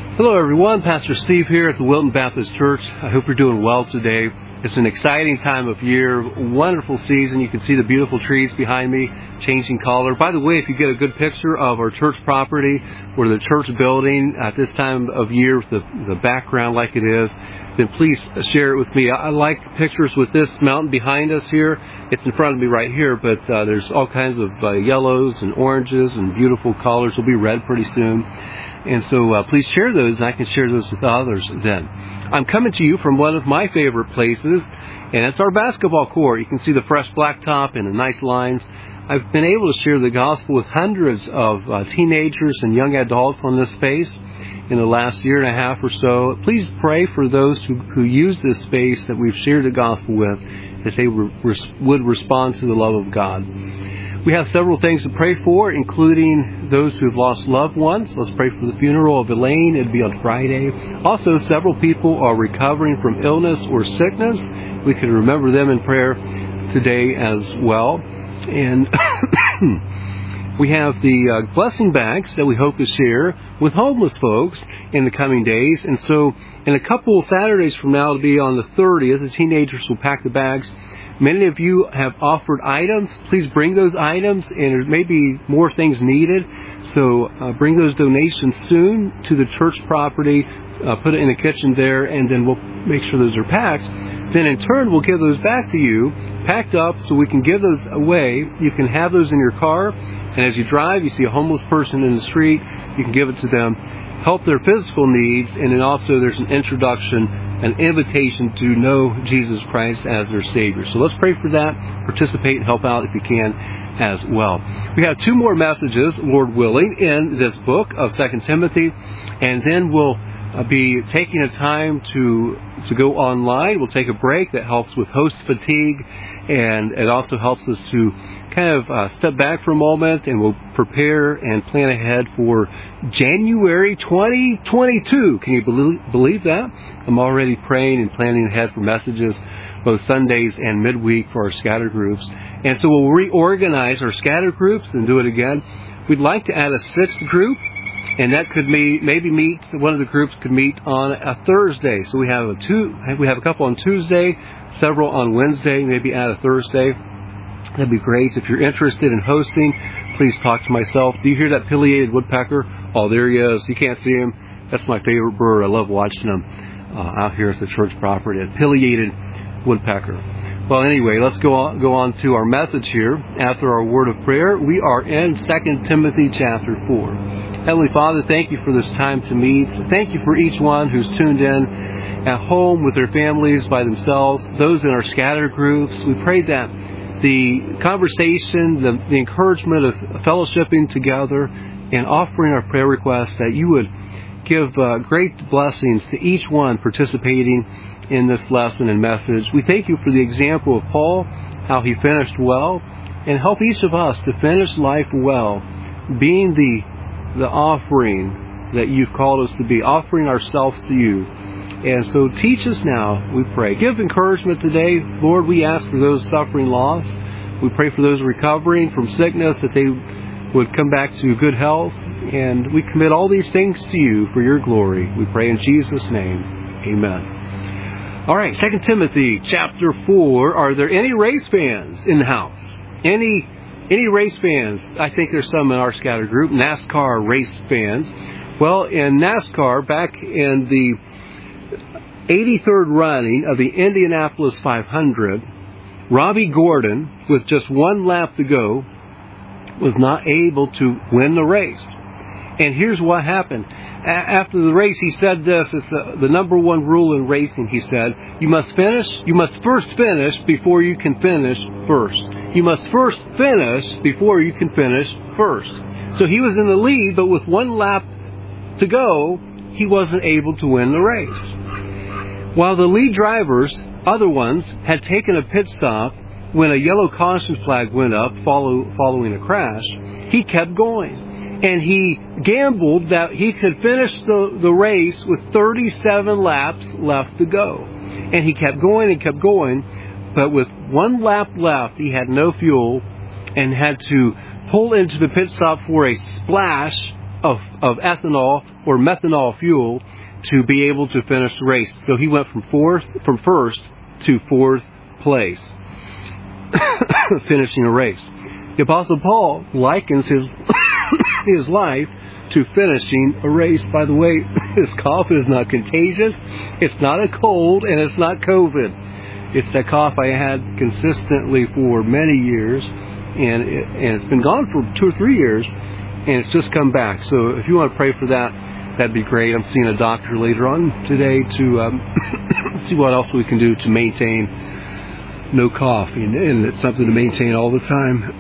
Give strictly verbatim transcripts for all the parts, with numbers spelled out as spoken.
Hello everyone, Pastor Steve here at the Wilton Baptist Church. I hope you're doing well today. It's an exciting time of year, wonderful season. You can see the beautiful trees behind me changing color. By the way, if you get a good picture of our church property or the church building at this time of year with the, the background like it is, then please share it with me. I like pictures with this mountain behind us here. It's in front of me right here, but uh, there's all kinds of uh, yellows and oranges and beautiful colors. Will be red pretty soon. And so uh, please share those, and I can share those with others then. I'm coming to you from one of my favorite places, and it's our basketball court. You can see the fresh blacktop and the nice lines. I've been able to share the gospel with hundreds of uh, teenagers and young adults on this space in the last year and a half or so. Please pray for those who, who use this space that we've shared the gospel with, that they re- would respond to the love of God. We have several things to pray for, including those who have lost loved ones. Let's pray for the funeral of Elaine. It'll be on Friday. Also, several people are recovering from illness or sickness. We can remember them in prayer today as well. And we have the uh, blessing bags that we hope to share with homeless folks in the coming days. And so in a couple of Saturdays from now, it'll be on the thirtieth, the teenagers will pack the bags. Many of you have offered items. Please bring those items, and there may be more things needed. So uh, bring those donations soon to the church property, uh, put it in the kitchen there, and then we'll make sure those are packed. Then in turn, we'll give those back to you, packed up, so we can give those away. You can have those in your car, and as you drive, you see a homeless person in the street, you can give it to them, help their physical needs, and then also there's an introduction, an invitation to know Jesus Christ as their Savior. So let's pray for that. Participate and help out if you can as well. We have two more messages, Lord willing, in this book of Second Timothy, and then we'll uh, be taking a time to to go online. We'll take a break. That helps with host fatigue, and it also helps us to kind of uh, step back for a moment, and we'll prepare and plan ahead for January twenty twenty-two. Can you believe, believe that? I'm already praying and planning ahead for messages both Sundays and midweek for our scatter groups. And so we'll reorganize our scatter groups and do it again. We'd like to add a sixth group, and that could be, maybe meet, one of the groups could meet on a Thursday. So we have a two, we have a couple on Tuesday, several on Wednesday, maybe add a Thursday. That'd be great. If you're interested in hosting, please talk to myself. Do you hear that pileated woodpecker? Oh, there he is. You can't see him. That's my favorite bird. I love watching him uh, out here at the church property. A pileated woodpecker. Well, anyway, let's go on, go on to our message here. After our word of prayer, we are in Second Timothy chapter four. Heavenly Father, thank you for this time to meet. Thank you for each one who's tuned in at home with their families by themselves, those in our scatter groups. We pray that the conversation, the, the encouragement of fellowshipping together and offering our prayer requests, that you would give uh, great blessings to each one participating in this lesson and message. We thank you for the example of Paul, how he finished well, and help each of us to finish life well, being the, the offering that you've called us to be, offering ourselves to you. And so teach us now, we pray. Give encouragement today. Lord, we ask for those suffering loss. We pray for those recovering from sickness, that they would come back to good health. And we commit all these things to you for your glory. We pray in Jesus' name. Amen. All right, Second Timothy chapter four. Are there any race fans in the house? Any any race fans? I think there's some in our scatter group, NASCAR race fans. Well, in NASCAR, back in the eighty-third running of the Indianapolis five hundred, Robbie Gordon, with just one lap to go, was not able to win the race. And here's what happened. A- after the race, he said this, it's the, the number one rule in racing, he said, you must finish, you must first finish before you can finish first. You must first finish before you can finish first. So he was in the lead, but with one lap to go, he wasn't able to win the race. While the lead drivers, other ones, had taken a pit stop when a yellow caution flag went up follow, following a crash, he kept going. And he gambled that he could finish the, the race with thirty-seven laps left to go. And he kept going and kept going, but with one lap left, he had no fuel and had to pull into the pit stop for a splash of, of ethanol or methanol fuel to be able to finish the race. So he went from fourth, from first to fourth place, finishing a race. The Apostle Paul likens his his life to finishing a race. By the way, his cough is not contagious. It's not a cold, and it's not COVID. It's that cough I had consistently for many years, and, it, and it's been gone for two or three years, and it's just come back. So if you want to pray for that, that'd be great. I'm seeing a doctor later on today to um, see what else we can do to maintain no cough, and, and it's something to maintain all the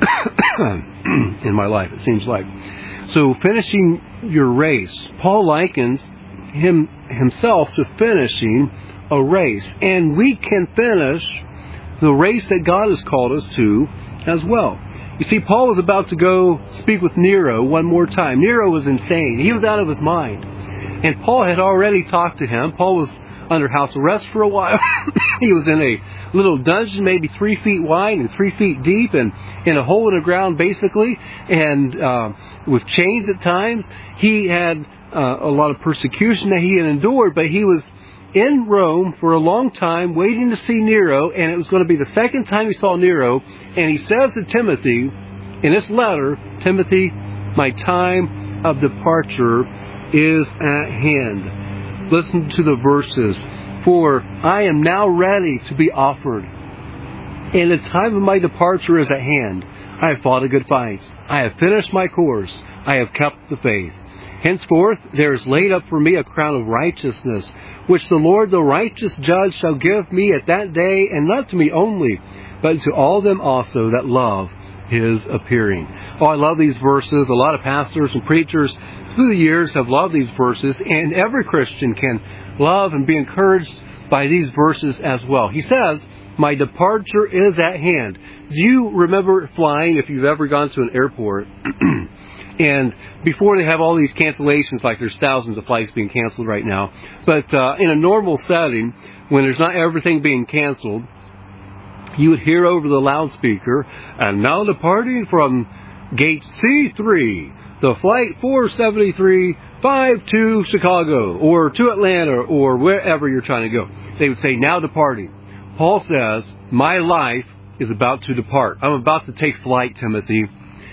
time in my life, it seems like. So finishing your race, Paul likens him himself to finishing a race, and we can finish the race that God has called us to as well. You see, Paul was about to go speak with Nero one more time. Nero was insane. He was out of his mind. And Paul had already talked to him. Paul was under house arrest for a while. He was in a little dungeon, maybe three feet wide and three feet deep, and in a hole in the ground, basically, and uh, with chains at times. He had uh, a lot of persecution that he had endured, but he was in Rome for a long time, waiting to see Nero, and it was going to be the second time he saw Nero. And he says to Timothy, in this letter, Timothy, my time of departure is at hand. Listen to the verses. For I am now ready to be offered, and the time of my departure is at hand. I have fought a good fight. I have finished my course. I have kept the faith. Henceforth there is laid up for me a crown of righteousness, which the Lord, the righteous judge, shall give me at that day, and not to me only, but to all them also that love His appearing. Oh, I love these verses. A lot of pastors and preachers through the years have loved these verses, and every Christian can love and be encouraged by these verses as well. He says, my departure is at hand. Do you remember flying, if you've ever gone to an airport, and before they have all these cancellations, like there's thousands of flights being canceled right now, but uh, in a normal setting, when there's not everything being canceled, you would hear over the loudspeaker, and now departing from gate C three, the flight four seventy-three, five to Chicago, or to Atlanta, or wherever you're trying to go. They would say, now departing. Paul says, my life is about to depart. I'm about to take flight, Timothy.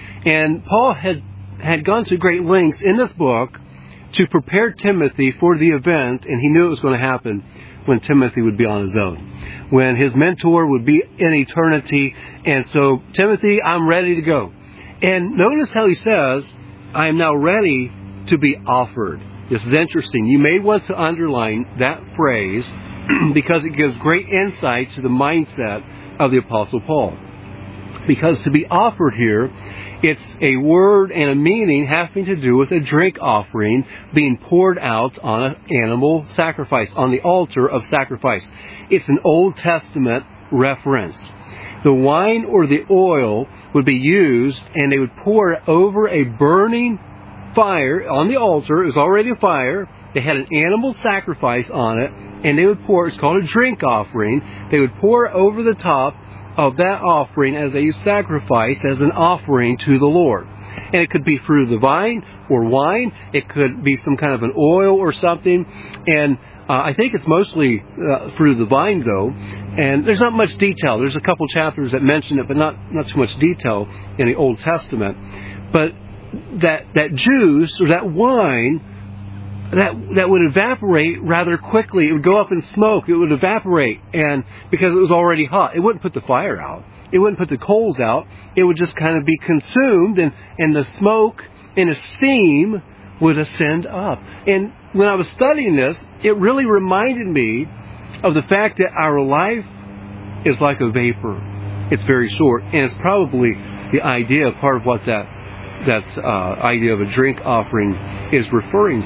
And Paul had, had gone to great lengths in this book to prepare Timothy for the event, and he knew it was going to happen when Timothy would be on his own, when his mentor would be in eternity. And so, Timothy, I'm ready to go. And notice how he says, I am now ready to be offered. This is interesting. You may want to underline that phrase because it gives great insight to the mindset of the Apostle Paul. Because to be offered here, it's a word and a meaning having to do with a drink offering being poured out on an animal sacrifice, on the altar of sacrifice. It's an Old Testament reference. The wine or the oil would be used, and they would pour it over a burning fire on the altar. It was already a fire. They had an animal sacrifice on it, and they would pour, it's called a drink offering. They would pour over the top of that offering as a sacrifice, as an offering to the Lord. And it could be fruit of the vine or wine. It could be some kind of an oil or something. And uh, I think it's mostly uh, fruit of the vine, though. And there's not much detail. There's a couple chapters that mention it, but not, not too much detail in the Old Testament. But that that juice or that wine, that that would evaporate rather quickly. It would go up in smoke. It would evaporate, and because it was already hot, it wouldn't put the fire out. It wouldn't put the coals out. It would just kind of be consumed, and, and the smoke and the steam would ascend up. And when I was studying this, it really reminded me of the fact that our life is like a vapor. It's very short, and it's probably the idea, part of what that that uh, idea of a drink offering is referring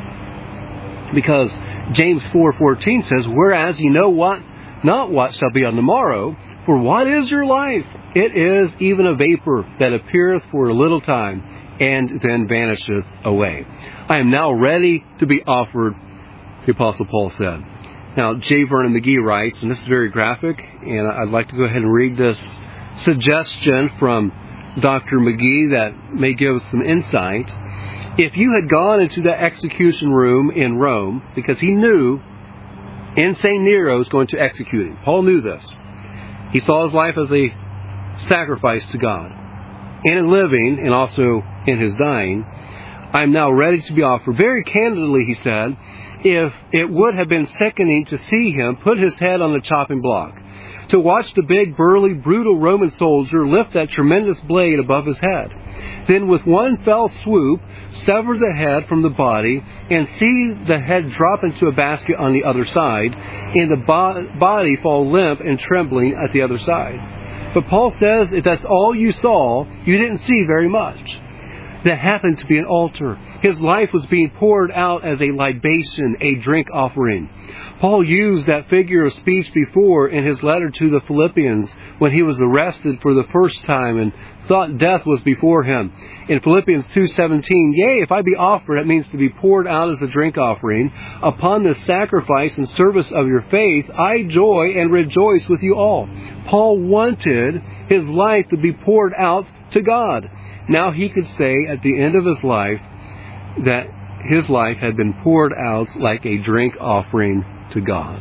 to. Because James four fourteen says, whereas ye know what, not what shall be on the morrow, for what is your life? It is even a vapor that appeareth for a little time, and then vanisheth away. I am now ready to be offered, the Apostle Paul said. Now, J. Vernon McGee writes, and this is very graphic, and I'd like to go ahead and read this suggestion from Doctor McGee that may give us some insight. If you had gone into the execution room in Rome, because he knew insane Nero was going to execute him. Paul knew this. He saw his life as a sacrifice to God. And in living, and also in his dying, I am now ready to be offered. Very candidly, he said, if it would have been sickening to see him put his head on the chopping block, to watch the big, burly, brutal Roman soldier lift that tremendous blade above his head, then with one fell swoop, sever the head from the body, and see the head drop into a basket on the other side, and the bo- body fall limp and trembling at the other side. But Paul says if that's all you saw, you didn't see very much. That happened to be an altar. His life was being poured out as a libation, a drink offering. Paul used that figure of speech before in his letter to the Philippians when he was arrested for the first time and thought death was before him. In Philippians two seventeen, yea, if I be offered, it means to be poured out as a drink offering, upon the sacrifice and service of your faith, I joy and rejoice with you all. Paul wanted his life to be poured out to God. Now he could say at the end of his life that his life had been poured out like a drink offering to God.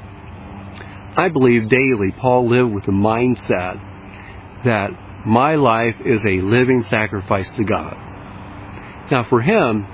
I believe daily Paul lived with the mindset that my life is a living sacrifice to God. Now for him,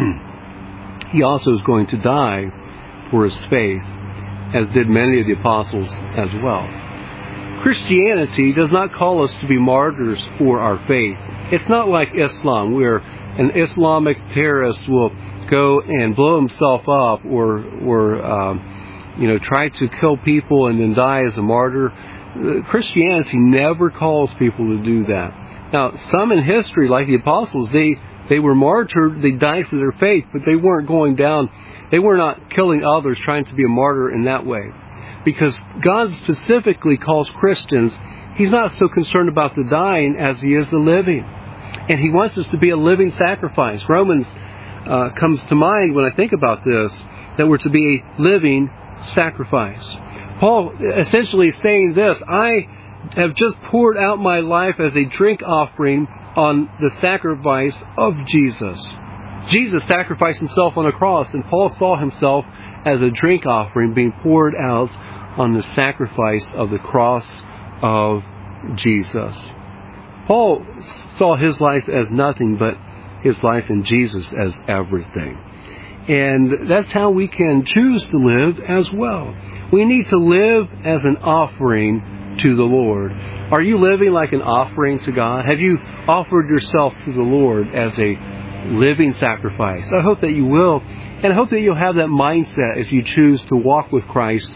he also is going to die for his faith, as did many of the apostles as well. Christianity does not call us to be martyrs for our faith. It's not like Islam, where an Islamic terrorist will go and blow himself up or, or um, you know, try to kill people and then die as a martyr. Christianity never calls people to do that. Now, some in history, like the apostles, they, they were martyred, they died for their faith, but they weren't going down, they were not killing others, trying to be a martyr in that way. Because God specifically calls Christians, He's not so concerned about the dying as He is the living. And He wants us to be a living sacrifice. Romans uh, comes to mind when I think about this, that we're to be a living sacrifice. Paul essentially is saying this, I have just poured out my life as a drink offering on the sacrifice of Jesus. Jesus sacrificed Himself on a cross, and Paul saw himself as a drink offering being poured out on the sacrifice of the cross of Jesus. Paul saw his life as nothing, but his life in Jesus as everything. And that's how we can choose to live as well. We need to live as an offering to the Lord. Are you living like an offering to God? Have you offered yourself to the Lord as a living sacrifice? I hope that you will. And I hope that you'll have that mindset as you choose to walk with Christ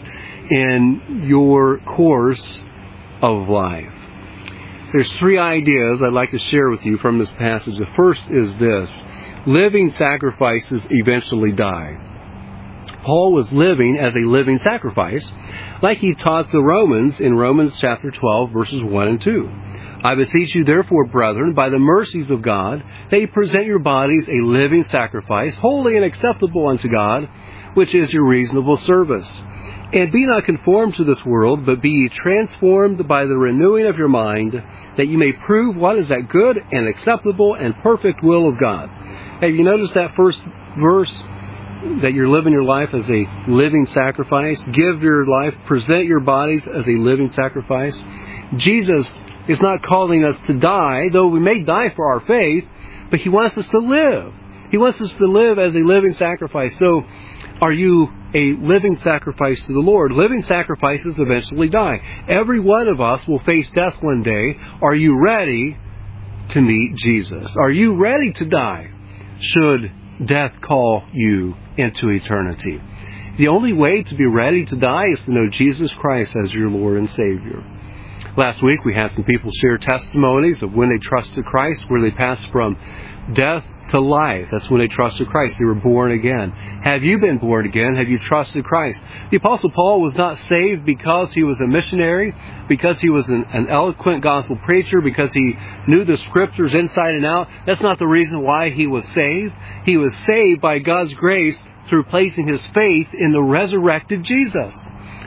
in your course of life. There's three ideas I'd like to share with you from this passage. The first is this: living sacrifices eventually die. Paul was living as a living sacrifice, like he taught the Romans in Romans chapter twelve, verses one and two. I beseech you, therefore, brethren, by the mercies of God, that ye present your bodies a living sacrifice, holy and acceptable unto God, which is your reasonable service. And be not conformed to this world, but be ye transformed by the renewing of your mind, that ye may prove what is that good and acceptable and perfect will of God. Have you noticed that first verse? That you're living your life as a living sacrifice. Give your life, present your bodies as a living sacrifice. Jesus is not calling us to die, though we may die for our faith, but He wants us to live. He wants us to live as a living sacrifice. So, are you a living sacrifice to the Lord? Living sacrifices eventually die. Every one of us will face death one day. Are you ready to meet Jesus? Are you ready to die should death call you into eternity? The only way to be ready to die is to know Jesus Christ as your Lord and Savior. Last week we had some people share testimonies of when they trusted Christ, where they passed from death to life. That's when they trusted Christ. They were born again. Have you been born again? Have you trusted Christ? The Apostle Paul was not saved because he was a missionary, because he was an, an eloquent gospel preacher, because he knew the Scriptures inside and out. That's not the reason why he was saved. He was saved by God's grace through placing his faith in the resurrected Jesus.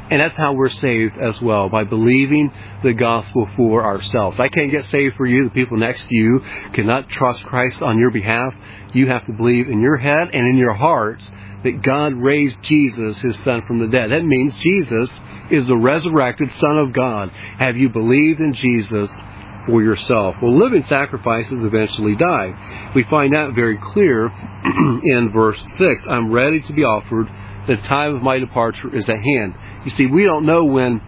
And that's how we're saved as well, by believing the gospel for ourselves. I can't get saved for you. The people next to you cannot trust Christ on your behalf. You have to believe in your head and in your heart that God raised Jesus, His Son, from the dead. That means Jesus is the resurrected Son of God. Have you believed in Jesus for yourself? Well, living sacrifices eventually die. We find that very clear in verse six. I'm ready to be offered. The time of my departure is at hand. You see, we don't know when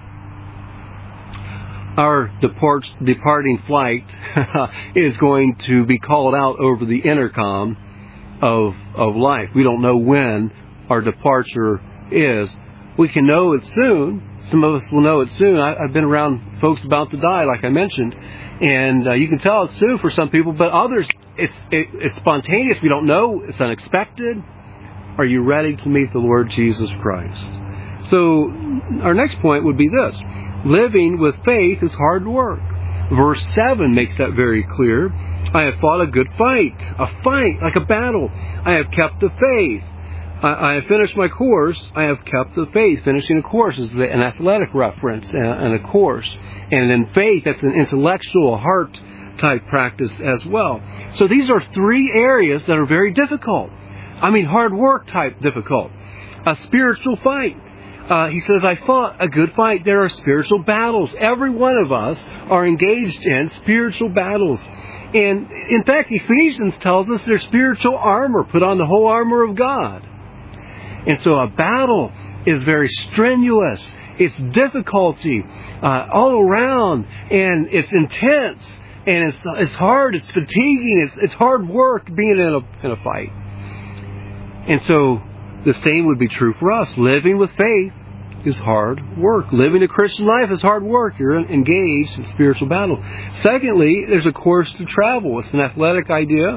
our depart, departing flight is going to be called out over the intercom of of life. We don't know when our departure is. We can know it soon. Some of us will know it soon. I, I've been around folks about to die, like I mentioned, and uh, you can tell it's soon for some people, but others, it's it, it's spontaneous. We don't know. It's unexpected. Are you ready to meet the Lord Jesus Christ? So our next point would be this. Living with faith is hard work. Verse seven makes that very clear. I have fought a good fight, a fight like a battle. I have kept the faith. I, I have finished my course. I have kept the faith. Finishing a course is an athletic reference and a course. And in faith, that's an intellectual, heart type practice as well. So these are three areas that are very difficult. I mean, hard work type difficult. A spiritual fight. Uh, he says, I fought a good fight. There are spiritual battles. Every one of us are engaged in spiritual battles. And in fact, Ephesians tells us there's spiritual armor. Put on the whole armor of God. And so a battle is very strenuous. It's difficulty uh, all around. And it's intense. And it's it's hard. It's fatiguing. It's, it's hard work being in a, in a fight. And so the same would be true for us. Living with faith is hard work. Living a Christian life is hard work. You're engaged in spiritual battle. Secondly, there's a course to travel. It's an athletic idea.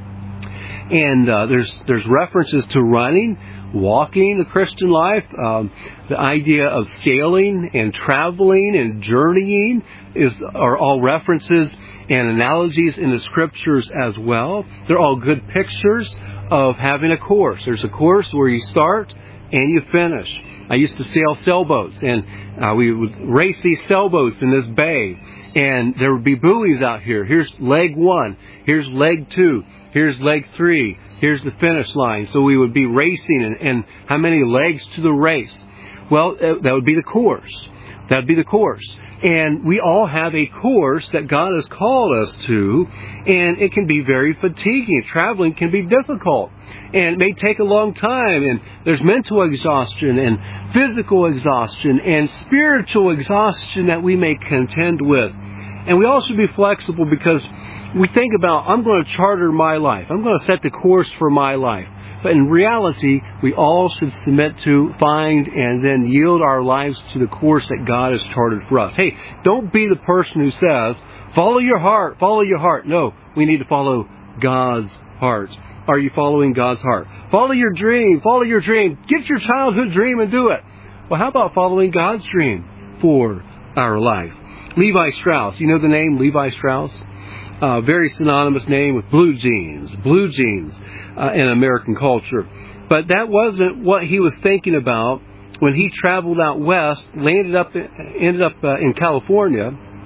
And uh, there's there's references to running, walking the Christian life. Um, the idea of sailing and traveling and journeying is are all references and analogies in the Scriptures as well. They're all good pictures of having a course. There's a course where you start and you finish. I used to sail sailboats, and uh, we would race these sailboats in this bay, and there would be buoys out here. Here's leg one, here's leg two, here's leg three, here's the finish line. So we would be racing, and, and how many legs to the race? Well, uh, that would be the course. That would be the course. And we all have a course that God has called us to, and it can be very fatiguing. Traveling can be difficult, and it may take a long time, and there's mental exhaustion and physical exhaustion and spiritual exhaustion that we may contend with. And we all should be flexible, because we think about, I'm going to charter my life. I'm going to set the course for my life. But in reality, we all should submit to, find, and then yield our lives to the course that God has charted for us. Hey, don't be the person who says, follow your heart, follow your heart. No, we need to follow God's heart. Are you following God's heart? Follow your dream, follow your dream. Get your childhood dream and do it. Well, how about following God's dream for our life? Levi Strauss, you know the name Levi Strauss? Uh, very synonymous name with blue jeans, blue jeans uh, in American culture. But that wasn't what he was thinking about when he traveled out west, landed up, ended up uh, in California,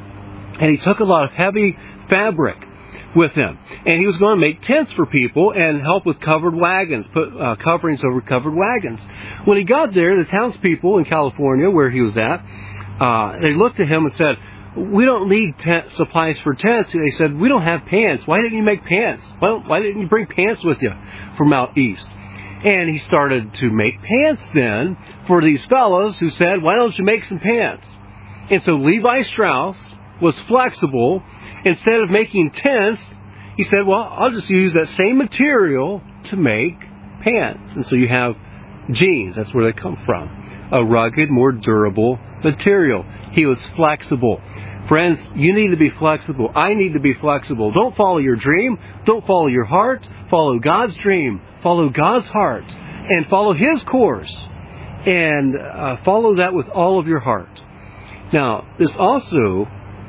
and he took a lot of heavy fabric with him. And he was going to make tents for people and help with covered wagons, put uh, coverings over covered wagons. When he got there, the townspeople in California, where he was at, uh, they looked at him and said, we don't need tent supplies for tents. They said, we don't have pants. Why didn't you make pants? Well, why didn't you bring pants with you from out east? And he started to make pants then for these fellows who said, why don't you make some pants? And so Levi Strauss was flexible. Instead of making tents, he said, well, I'll just use that same material to make pants. And so you have jeans. That's where they come from. A rugged, more durable material. He was flexible. Friends, you need to be flexible. I need to be flexible. Don't follow your dream. Don't follow your heart. Follow God's dream. Follow God's heart. And follow His course. And uh, follow that with all of your heart. Now, this also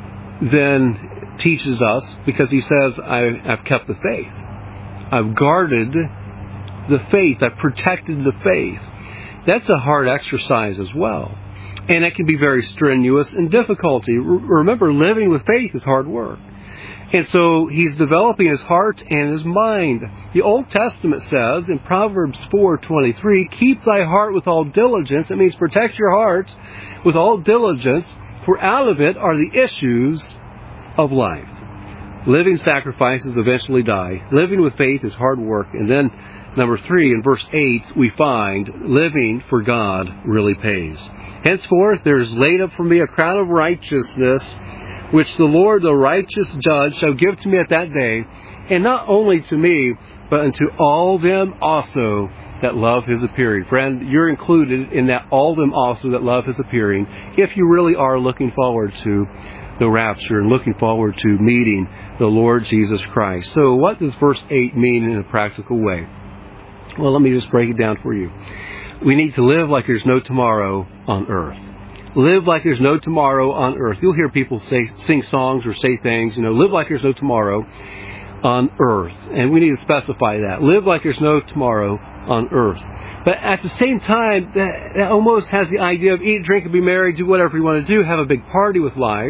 then teaches us, because he says, I, I've kept the faith. I've guarded the faith. I've protected the faith. That's a hard exercise as well. And it can be very strenuous and difficulty. Remember, living with faith is hard work. And so he's developing his heart and his mind. The Old Testament says in Proverbs four twenty-three, keep thy heart with all diligence. It means protect your heart with all diligence, for out of it are the issues of life. Living sacrifices eventually die. Living with faith is hard work. And then number three, in verse eight, we find living for God really pays. Henceforth there is laid up for me a crown of righteousness, which the Lord, the righteous judge, shall give to me at that day, and not only to me, but unto all them also that love his appearing. Friend, you're included in that all them also that love his appearing, if you really are looking forward to the rapture and looking forward to meeting the Lord Jesus Christ. So what does verse eight mean in a practical way? Well, let me just break it down for you. We need to live like there's no tomorrow on earth. Live like there's no tomorrow on earth. You'll hear people say, sing songs or say things, you know, live like there's no tomorrow on earth. And we need to specify that. Live like there's no tomorrow on earth. But at the same time, that, that almost has the idea of eat, drink, and be merry, do whatever you want to do, have a big party with life.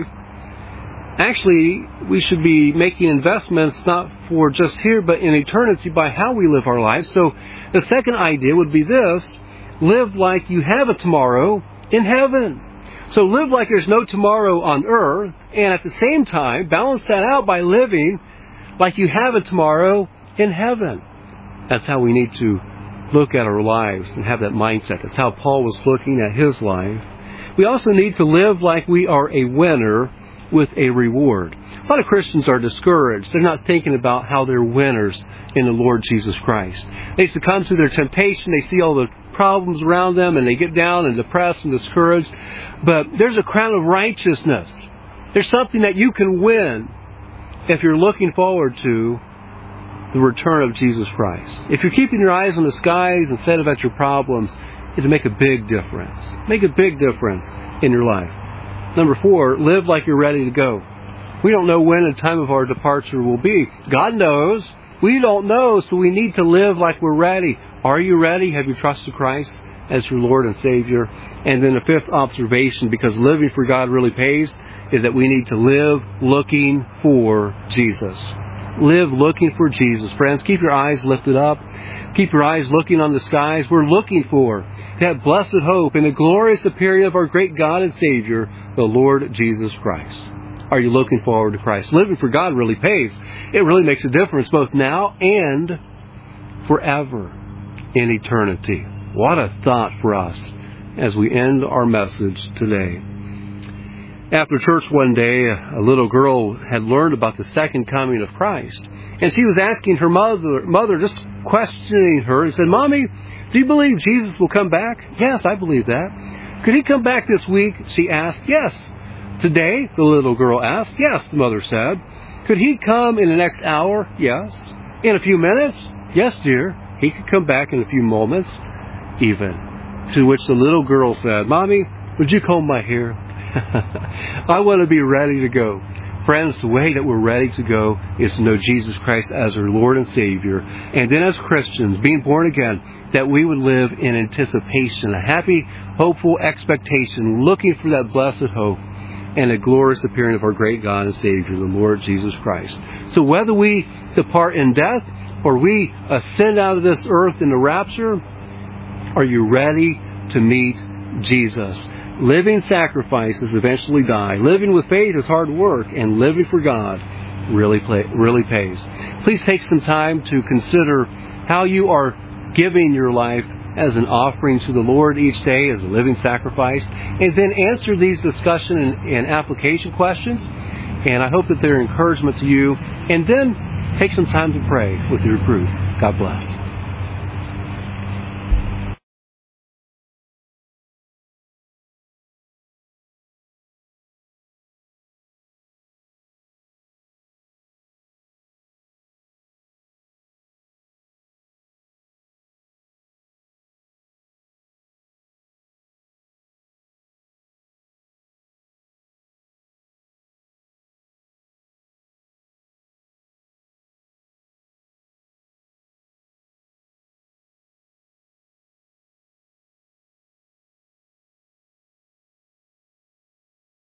Actually, we should be making investments not for just here, but in eternity by how we live our lives. So the second idea would be this: live like you have a tomorrow in heaven. So live like there's no tomorrow on earth, and at the same time, balance that out by living like you have a tomorrow in heaven. That's how we need to look at our lives and have that mindset. That's how Paul was looking at his life. We also need to live like we are a winner with a reward. A lot of Christians are discouraged. They're not thinking about how they're winners in the Lord Jesus Christ. They succumb to their temptation. They see all the problems around them and they get down and depressed and discouraged. But there's a crown of righteousness. There's something that you can win if you're looking forward to the return of Jesus Christ. If you're keeping your eyes on the skies instead of at your problems, it'll make a big difference. Make a big difference in your life. Number four, live like you're ready to go. We don't know when the time of our departure will be. God knows. We don't know, so we need to live like we're ready. Are you ready? Have you trusted Christ as your Lord and Savior? And then the fifth observation, because living for God really pays, is that we need to live looking for Jesus. Live looking for Jesus. Friends, keep your eyes lifted up. Keep your eyes looking on the skies. We're looking for that blessed hope and the glorious appearing of our great God and Savior, the Lord Jesus Christ. Are you looking forward to Christ? Living for God really pays. It really makes a difference both now and forever in eternity. What a thought for us as we end our message today. After church one day, a little girl had learned about the second coming of Christ. And she was asking her mother, mother just questioning her, and said, "Mommy, do you believe Jesus will come back?" "Yes, I believe that." "Could he come back this week?" she asked. "Yes." "Today?" the little girl asked. "Yes," the mother said. "Could he come in the next hour?" "Yes." "In a few minutes?" "Yes, dear. He could come back in a few moments, even." To which the little girl said, "Mommy, would you comb my hair?" I want to be ready to go. Friends, the way that we're ready to go is to know Jesus Christ as our Lord and Savior. And then as Christians, being born again, that we would live in anticipation, a happy, hopeful expectation, looking for that blessed hope and a glorious appearing of our great God and Savior, the Lord Jesus Christ. So whether we depart in death or we ascend out of this earth in the rapture, are you ready to meet Jesus? Living sacrifices eventually die. Living with faith is hard work, and living for God really play, really pays. Please take some time to consider how you are giving your life as an offering to the Lord each day, as a living sacrifice, and then answer these discussion and, and application questions. And I hope that they're encouragement to you. And then take some time to pray with your group. God bless.